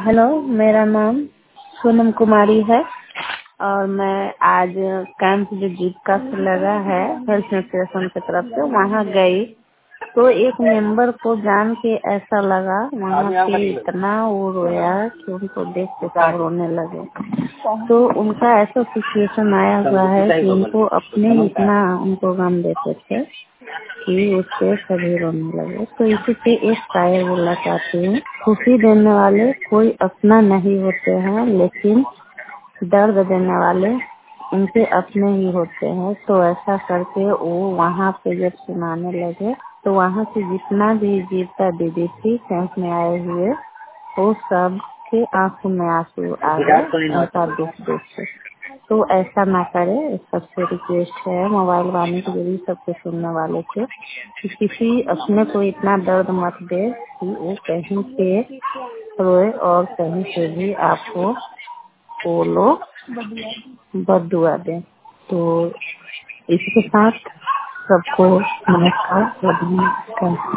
Hello, मेरा नाम सोनम कुमारी है और मैं आज कैंप जो जीविका से लगा है हेल्थ न्यूट्रिशन की तरफ से वहाँ गई तो एक मेंबर को जान के ऐसा लगा वहाँ पे इतना वो रोया कि उनको देख के सब रोने लगे। तो उनका ऐसा सिचुएशन आया हुआ है कि उनको अपने इतना उनको गम देते थे कि उससे सभी रोने लगे। तो इसी पे एक शायर बोलना चाहती हूँ, खुशी देने वाले कोई अपना नहीं होते हैं, लेकिन दर्द देने वाले उनके अपने ही होते हैं। तो ऐसा करके वो वहाँ पे जब सुनाने लगे तो वहाँ से जितना भी जीविका दीदी थी कैंप में आए हुए वो सब के आंखों में आंसू आ गए उनका दुख देख के। तो ऐसा ना करे, सबसे रिक्वेस्ट है मोबाइल वाले के जरिए सबके सुनने वाले से कि किसी अपने को इतना दर्द मत दे कि वो कहीं पे रोए और कहीं से भी आपको वो लोग बददुआ दें। तो इसके साथ सबको नमस्कार।